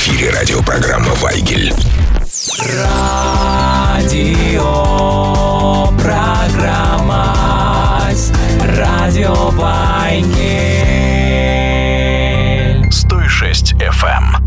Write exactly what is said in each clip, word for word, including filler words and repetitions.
эфире радиопрограмма «Вайгель». Радио программа Радио Вайгель. сто шесть эф эм.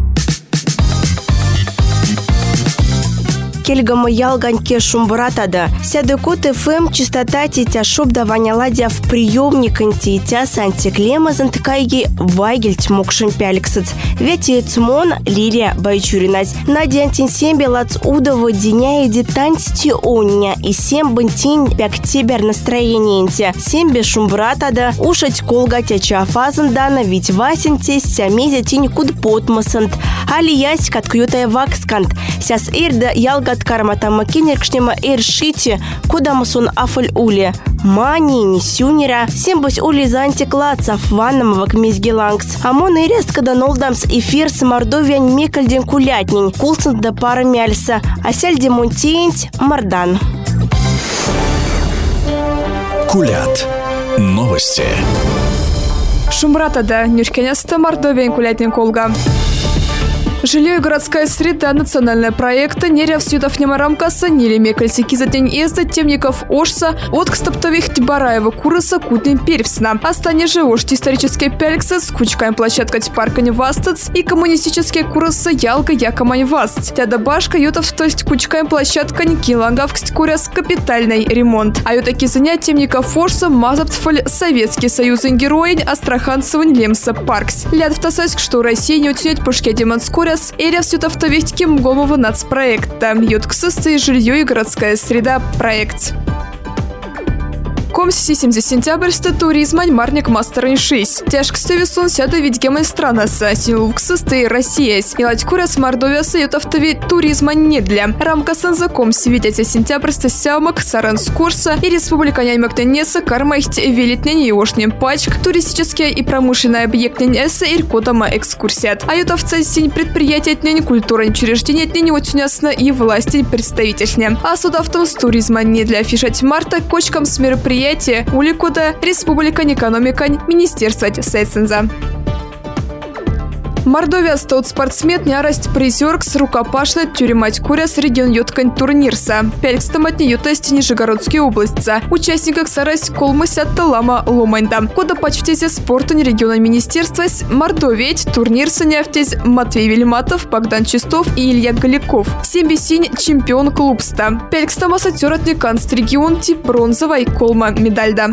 Кельгама ялганьке шумбратада. Сядыкот ФМ частота тетя шуб даваня ладья в приемник антитя сантиклема зантыкайги Вайгель тьмокшин пяликсыц. Вети цмон Лилия Байчуринась. Надя антинсембе лац удово диня и детанти оння и сем бантин пяктибер настроение интя. Сембе шумбратада ушать колгатя чафазан дана ведь васенте сямезя тинь куд потмасант. Али ясь каткютая вакскант. Сяс ирда ялгат кармата макинеркшнема эршити куда масон афаль ули. Мани не сюнера. Сембось ули за антиклацав ванном вакмизгелангс. Амон и рест когда нолдамс эфир с мордовиан мекальден кулятнень. Кулсент да пара мяльса. Асяль демонтинть мардан. Кулят. Новости. Шумбратада нюшкеняста мордовиан кулятнень колга. Жилье и городская среда национального проекта неряв сьютов немарамкаса нелеме кольцики за день езда темников Ошса от кстаптових Тибараева Кураса кутнем перевсна. Остане же Ошти исторические пельксы с кучками площадка парка Невастац и коммунистические Кураса ялка якомань васт. Тяда башка ютов то есть кучками площадка Никилангавксть Куряс капитальный ремонт. А ютаки занять темников Ошса мазаптфаль Советский Союз героинь Астраханцевань Лемса Паркс. Ляд в тасайск, что Россия не утянет пушке демонскоре Эря все тавтовихтки мгомова нацпроекта. Ютксысты жилье и городская среда проект. Комси семьдесят сентябрьста туризмань марник мастерань шесть. Тяжкости весун сяда ведь гемай странаса. Синлуксысты Россиясь. И ладькура с Мордовиаса ютавтови туризмань не для. Рамка санзаком сивидятя сентябрьста сямок Саранскурса и республика Няньмактенеса кармахть велитнень и ошнем пачк. Туристические и промышленные объекты эса иркотама экскурсият. А ютавца синь предприятия тнень культура учреждения тнень утюнясна и власти представительня. А судавтом с туризма не для фишать марта кочкам с мероприятия Уликуда Республика Экономика Министерства Сейценза. Мордовия стот спортсмен нярасть призеркс рукопашна тюремать куряс регион йоткань турнирса. Пялькстаматни ютести Нижегородские областца. Участниках сарасть колмысят талама ломайнда. Куда почтезе спортань региона министерства Мордовиять турнирса няфтез Матвей Вельматов, Богдан Чистов и Илья Галиков. Сембесинь чемпион клубста. Пялькстамаса тёратни канст регион тип бронзовой колма медальда.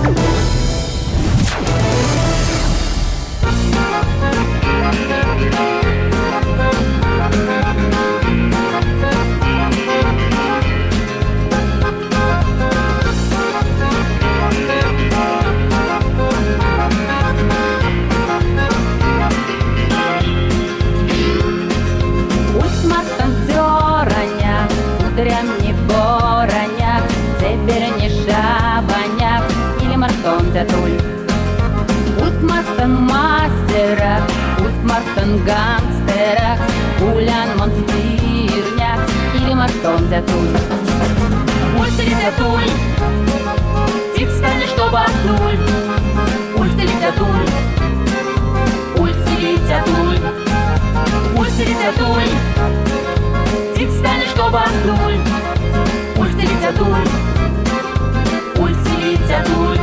Утмартан мастера, утмартан гангстера, улян монстирняк или мартон зятуль. Ультили зятуль, тик стали, чтобы отнуль. Ультили зятуль, ультили зятуль, ультили зятуль, тик стали, чтобы отнуль. Ультили зятуль, ультили зятуль.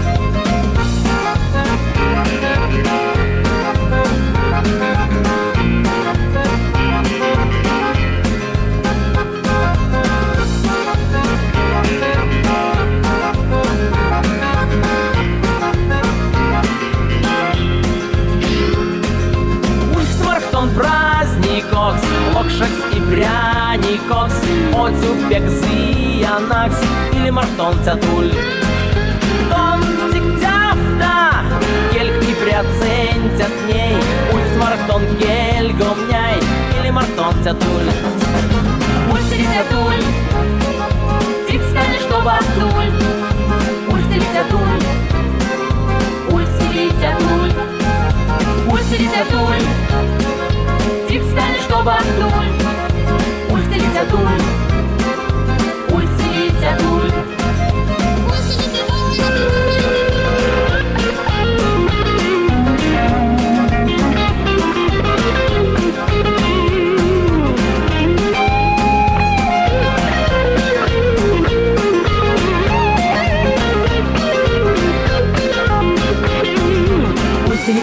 Праздникокс, локшакс и пряникокс, отюбек зиянакс или мартон цятуль. Том тик-тяфта, кельк не приоцентят ней, ульс мартон кельгомняй или мартон цятуль. Ультили цятуль, тик стали, чтобы отнуль. Ультили цятуль, ультили цятуль, ультили цятуль. Тик стали, чтобы отнуль. Ультили цятуль, ультили цятуль.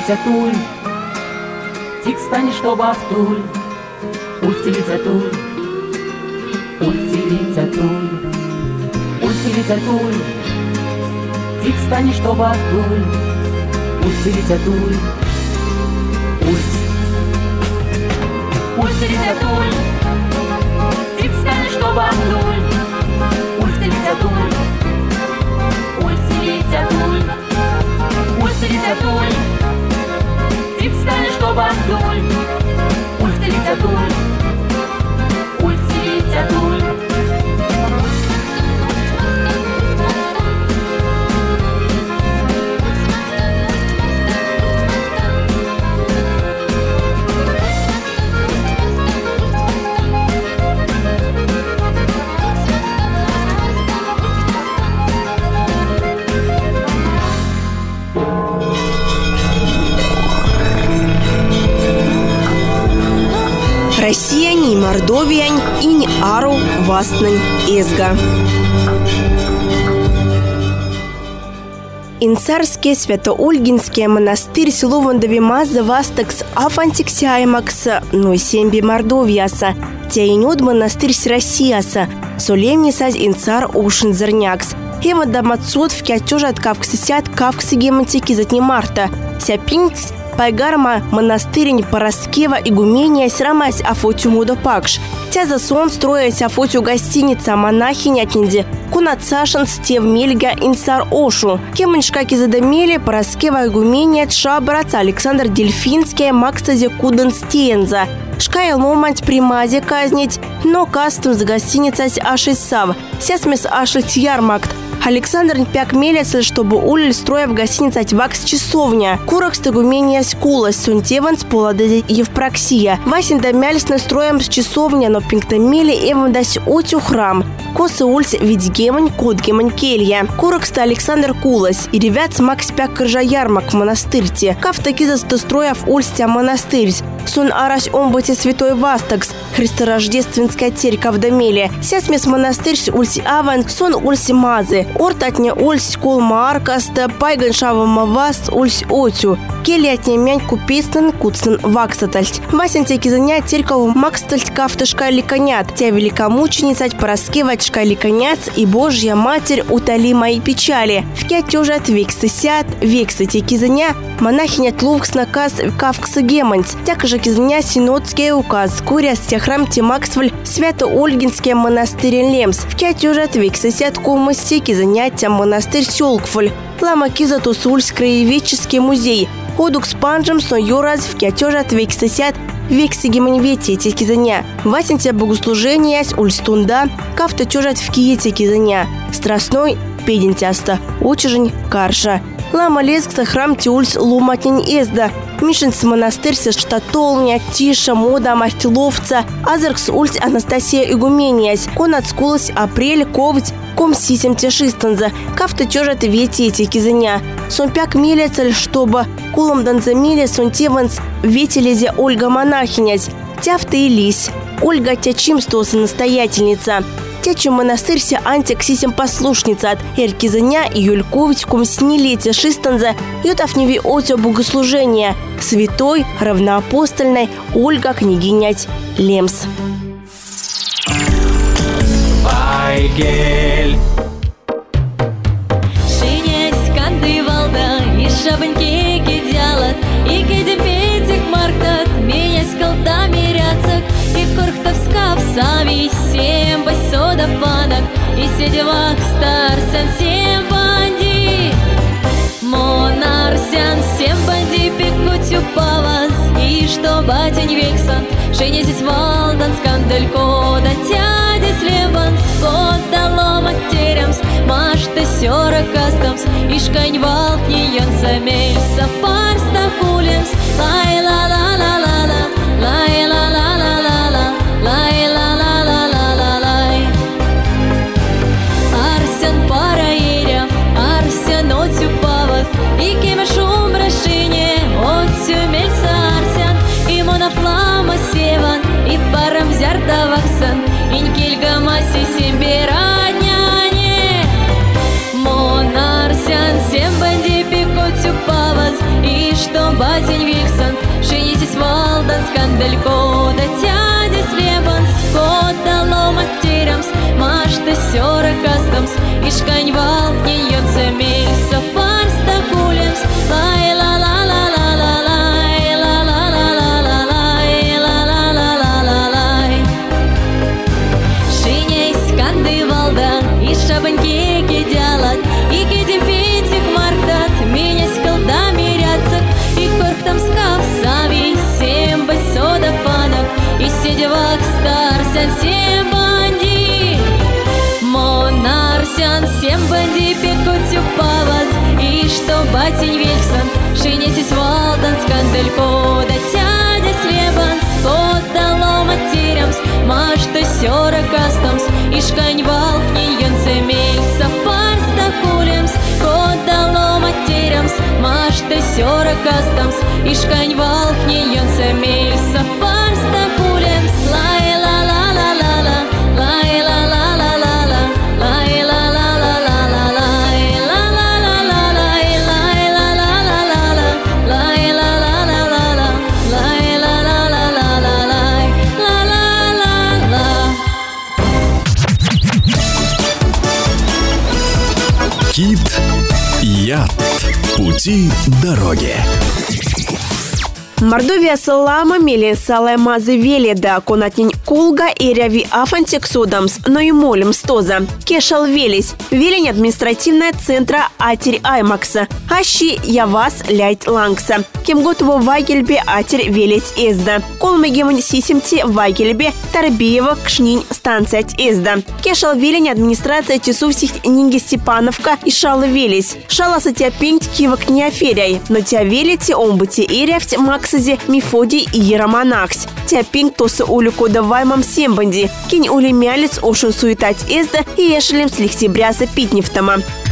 Ультилицатуль, тик станет, чтобы автуль. Ультилицатуль, ультилицатуль, ультилицатуль, тик станет, чтобы автуль. Ультилицатуль, ульт. Ультилицатуль, тик станет, чтобы автуль. Ультилицатуль, ультилицатуль, ультилицатуль, тик станет, чтобы автуль. Ультилицатуль, ультилицатуль. Россия не Мордовия, и не Ару, Вастнань, Эзга. Инцарский Свято-Ольгинский монастырь село Вандавимаза Вастакс Афантиксяймакс, ну и Семби Мордовияса. Тяйнет монастырь с Россияса, Солемнисаз Инцар Ушин Зернякс. Ева дамацот в кятюжат кавксисят кавксы гемантики затни марта. Сяпинкс Пайгарма монастырень Пороскева игумения срамась Афотю Мудопакш. Тя за сон строясь Афотю гостиница монахиня кинди Кунацашин стев мельга инцар Ошу. Кеманшкаки задамели Пороскева игумения тша братца Александр Дельфинский Максазе Куденстенза. Шкайл момент примазе казнить, но кастом за гостиницей Ашисав. Сесмес Ашить ярмакт. Александр пяк мелец, чтобы уль строя в гостинице Вакс часовня. Курах стыгумения скулас, сунтеван с поладези Евпроксия. Васин да мяльс настроем с часовня, но пинктамели эван дась отю храм. Косы ульс ведь гемань, код гемань келья. Курах ста Александр Кулас. И ребят Макс пяк крыжа ярмак в монастырте. Кав таки застострояв ульстя монастырь. Сон арась омбате святой Вастакс. Христорождественская церковь в Дамеле. Сесмес монастырь с ульси аван, сон ульси мазы. Ортатня ульсь кол маркаста, пайган шава мавас ульсь отю. Кели отня мянь купецнен куцнен ваксатальт. Васен теки занять церковь макстальт кафташка ликонят. Тя великомученицать пороскевать шкаликоняц и Божья Матерь утоли мои печали. В кятюжат вексы сят, вексы теки заня, монахиня тлувкс наказ кавкса геманц. Тяка же кизаня синодский указ, куряс храм Тимаксваль, Свято-Ольгинский монастырь Лемс. В кятюжат вексы сят кумастеки занятия монастырь Сёлкфоль. Лама кизатус ульс краеведческий музей. Ходук с панжем сон юраз в кятюжат вексы сят, вексы геманвети теки заня. Васенция богослужения с ульстунда, кафта чужат в киете кизаня. Страстной педентяста, учежень карша. Лама лескса храм тиульс луматнень эзда. Мишенс монастырь со штатолня, тиша, мода, мартиловца. Азеркс ульс Анастасия игумениясь. Конацкулась апрель, ковать, ком сисем тешистанза. Кафта чужат вети кизаня. Сон пяк мелецель, чтобы кулом данзамеле сон теванс ветелезе Ольга монахинясь. Тяфта и лись. Ольга тячимстоса настоятельница. Тячу монастырь ся антиксисем послушница от Эркизаня и Юлькович ком снилете шистанза ютав неви отё богослужения. Святой, равноапостольной Ольга княгинять Лемс. Вайгель. Шинесь канды валда и шабаньки кидялат, и кидепетик марктат, меня с колтами ряцак, и корхтовска в сави, семь басода панак, и седевак старсен, семь банди. Монарсян, семь банди пекутю павас, и что батень вексан, шинесь валдан скандель кода тядис леванс, кода ломат теремс, машта сёра кастамс, и шкань валк еян самельса, парста кулемс, лай ла ла ла ла ла, лай ла ла ла ла ла, лай ла ла ла ла ла лай. Арсен параиря, арсен отсю павас, и кеме шум брашине, отсю мельса арсен, и монофлама севан, и парам зярдаваксан, инкельга маси семберадняне. Монарсян, семь банди пекотю павас, и что бать скандалько да тяди слебанс, кода лома терямс, машта сёра кастамс, ишкань валкни йонце мельса фарста кулемс, лай ла ла ла ла ла лай ла ла ла ла ла лай ла ла ла ла ла лай. Шиней сканды валда, и шабаньки кидялат, и кидим петик мартат, меня скалда мирятся, и корктам скав сави, семь басода фанов, и седевак старсян семь банди. Монарсян семь банди пекутю паваз, и что батень вельсан, шинесись валдан скандалько да тядя слебанс, кода лома терямс, машта сёра кастамс, ишкань валкни йонце мельса фарста кулемс, кода лома терямс, машта сёра кастамс, ишкань валкни йонце мельса фарста кулемс, лай ла ла ла ла ла лай ла ла ла ла ла лай ла ла ла ла ла лай ла ла ла ла лай лай ла ла ла ла ла лай ла ла ла ла ла лай ла ла ла ла ла лай ла ла ла ла. Кит Яд. Пути дороги. Мордовия салама мели саламазы веледа конатнин кулга и ряви афантик судамс, но и молим стоза. Кешал велись, велень административная центра Атери Аймакса, ащи явас ляйт лангса. Кем готово вагельбе Атери велить эзда. Колмегемон сисимти вагельбе Тарбиева кшнинь станция эзда. Кешал велень администрация тесувсих нинги Степановка и шала велись. Шала сатя пинт кивок не аферяй, но тя велите омбыти ирявть макс Мефодий и Еромонахс. Тяпинг тоса улику даваймам сембанди. Кинь ули мялец ошен суетать эзда и ешелем с лихтебряса питнефтама.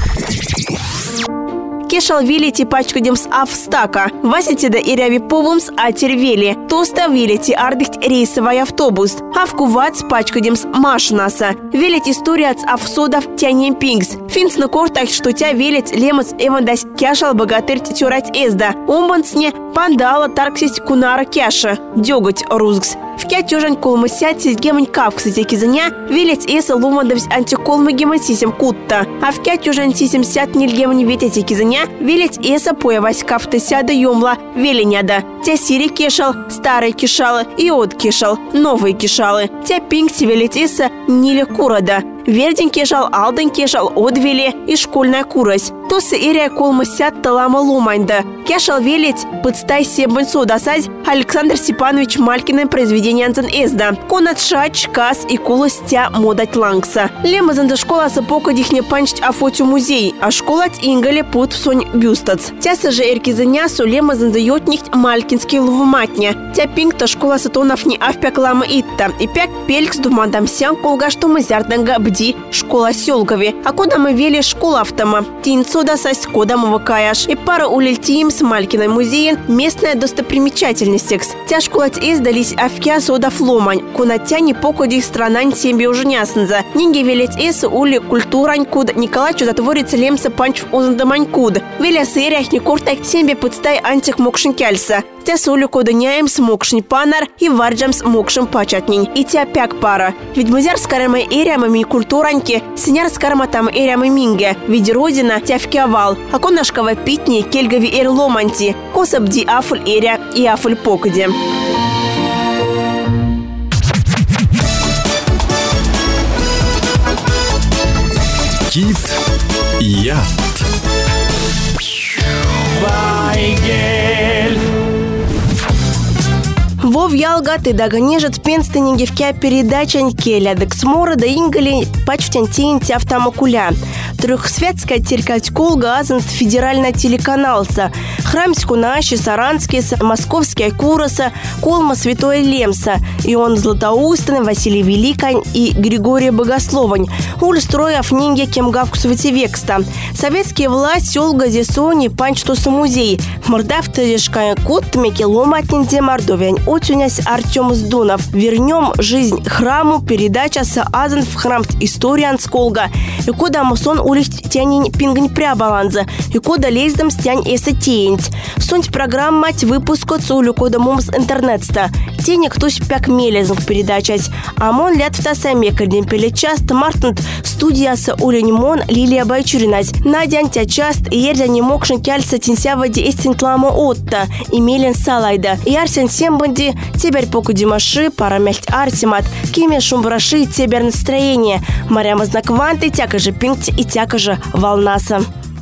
Кешал велити пачкадемс австака. Васитида и ряви повумс атервели. Тоста велити ардыхт рейсовый автобус. Авкувац пачкадемс машнаса. Велить история от авсодов тянем пингс. Финс на кортах, что тя велить лемец эвандась кешал богатырь тюрать эзда. Омбансне пандала тарксись кунара кеша. Дёготь рузгс. В кя тюжань колмысять сизгемань кавксы текизаня велить эса лумадовсь антиколмы гемансисим кутта. А в кя тюжань сисим сят нильгемань ветя текизаня велить эса появась кафты сяда юмла веленяда. Тя сири кешал, старый кешалы и от кешал, новые кешалы. Тя пинкси велить эса ниле курада. Вердень кешал, алден кешал, одвели и школьная курась. Тосы ирия колмысят талама лумайнда. Кешал велить подстай себанцу досать Александр Степанович Малькиным произведение антен эзда. Конат шач, кас и кулостя модать лангса. Лемазан до школа сапока дихне панчт афотю музей, а школать ингале пут в сонь бюстац. Тяса же эркизанясу лемазан да йотнихт Малькинский лувматня. Тя пинкта школа сатонов не авпяклама итта. И пяк пелькс думандам сян колга что мы зярданга бди школа сёлгови. А куда мы вели школа автома? Тинцо да састь кода мы выкаяш. И пара улельтием с Малькиной музеем местная достопримечательность. Тя школать издались авкя сода фломань. Кунатя не покоди странань семби уже няснза. Нинги велеть эсу ули культурань куд Николачу затворится лемса панч в уздамань куд. Веля сырях не куртак семби подстай антик мокшин кяльса. Тя сули кодыняем с мокшин панар и варджам с мокшин пачатнинь. И тя пяк пара. Ведь музяр с карамой эриамами культураньки, синяр с карматам эриамы минге. Ведь родина тя вкявал. А конашкова питни кельгави эр ломанти. Косабди афуль эря и афуль покоди. Кит Яд. Вайгель. Вов ялга ты догонежет пенстенинги в кя передачаньке лядок смора да ингали пачвтянтинти автомакуля. Трехсвятская теркать колга азант федеральная телеканалса. Храмську наши Саранские, Московские Куроса, Колма Святой Лемса, Ион Златоустный, Василий Великань и Григорий Богословань. Уль строя в нинге кемгавку векста. Советские власти Олга Зесони панчтуса музей. Мордавта решкая кот мекеломатнинде Мордовиань. Отюнясь Артем Сдунов. Вернем жизнь храму. Передача с азан в храм историан сколга. И куда масон улить тянень пингань прябаланза. И куда лездам стянь эса тень. Сунь программа выпуска цулю кода мумс интернетста. Тени ктусь пяк мелезнг передачать. Амон лят в тасаме карден пелечаст Мартнут студиясы Улюньмон Лилия Байчуринать. Надя антячаст ерзя не мокшин кяльца тинся води эстинтламу отта. Имелен салайда. И арсен сембанди теперь поку димаши парамельт арсимат. Киме шумбраши теперь настроение. Маряма знак ванты тяка же пинкти и тяка же волнаса.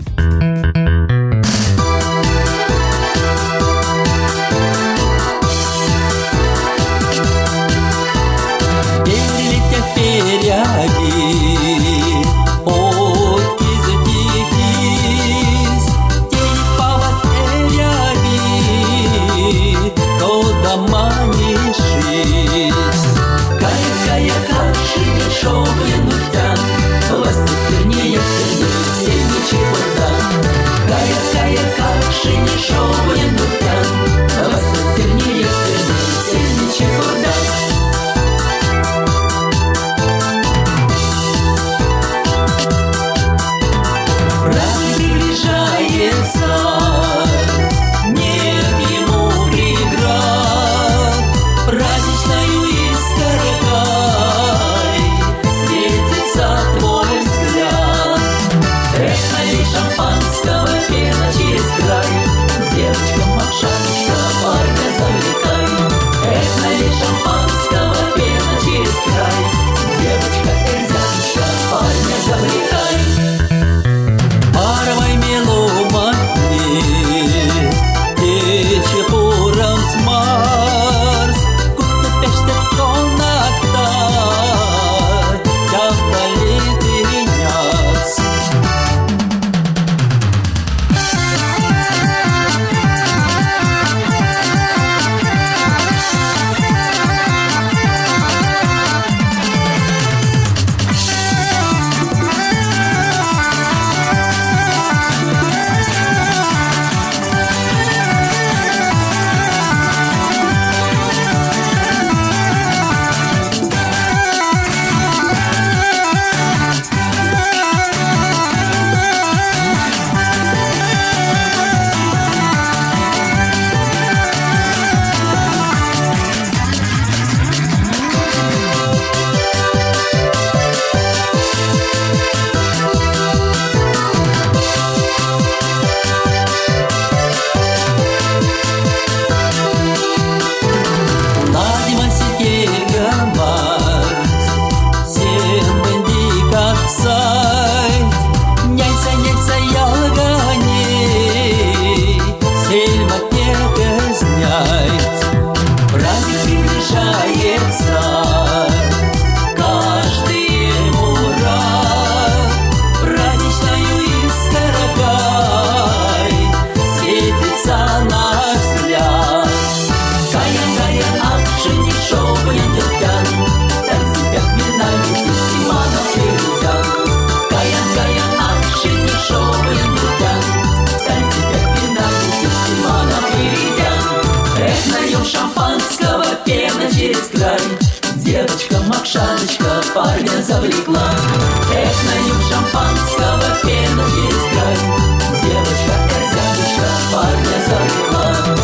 Девочка Макшаночка парня завлекла. Эх, налью шампанского, пена через край. Девочка Эрзяночка парня завлекла.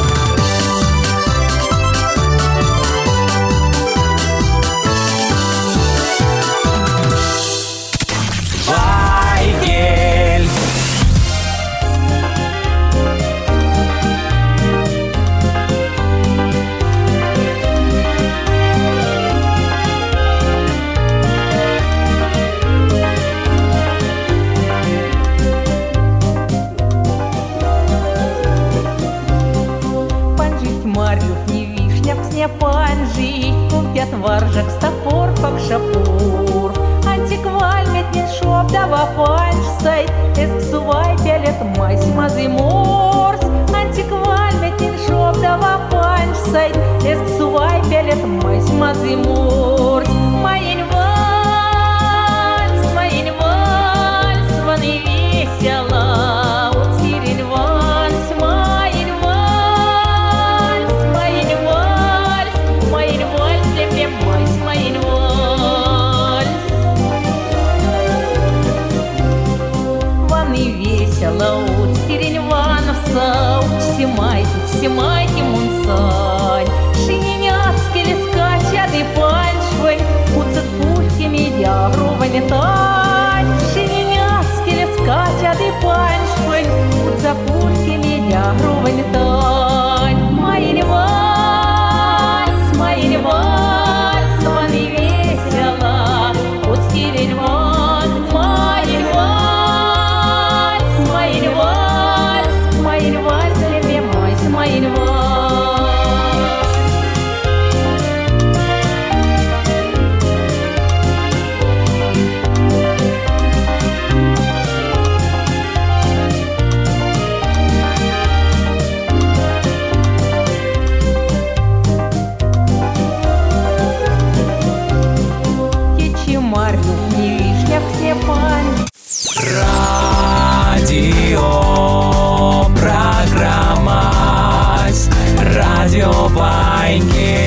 Панжи, купят варжак, стопор, шапур. Антиквальмет не шоп, дава панж сайт, эсксувай пелет майс мазы морс. Антиквальмет не шоп, дава панж сайт, эсксувай пелет майс мазы морс. Моин вальс, моин вальс, ван и весело, утирин вальс, моин вальс, моин вальс. Моин вальс, лепем майс, моин вальс. Ван и весело, утирин вановса, все майки, все майки мунсань. Шиненяцкий тань, Шеремятский лес катят и паншпы, у запушки меня грубый тань. Мои вальс, мои вальс, он и весело, пустили вон, мои вальс, мои вальс, мои вальс, любимый, мои вальс. Не вишня, все пань. Радио, программа, радио Вайнки.